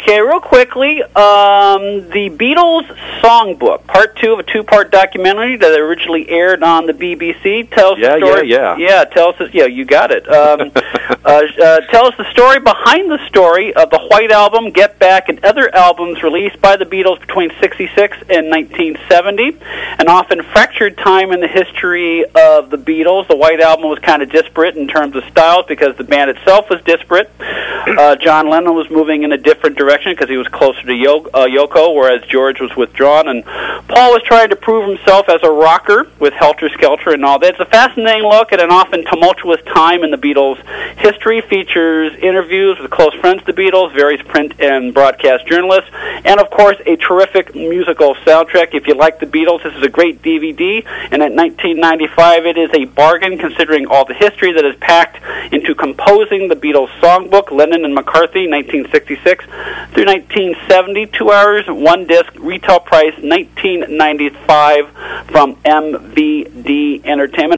Okay, real quickly, the Beatles Songbook, part 2 of a 2-part documentary that originally aired on the BBC, tells the story. Yeah, tells us. Yeah, you got it. Tells the story behind the story of the White Album, Get Back, and other albums released by the Beatles between '66 and 1970. An often fractured time in the history of the Beatles. The White Album was kind of disparate in terms of styles because the band itself was disparate. John Lennon was moving in a different direction because he was closer to Yoko, whereas George was withdrawn, and Paul was trying to prove himself as a rocker with Helter Skelter and all that. It's a fascinating look at an often tumultuous time in the Beatles' history. Features interviews with close friends of the Beatles, various print and broadcast journalists, and of course a terrific musical soundtrack. If you like the Beatles, this is a great DVD, and at $19.95 it is a bargain considering all the history that is packed into composing the Beatles Songbook. Lennon and McCarthy, 1966 through 1970, 2 hours, 1 disc, retail price $19.95 from MVD Entertainment.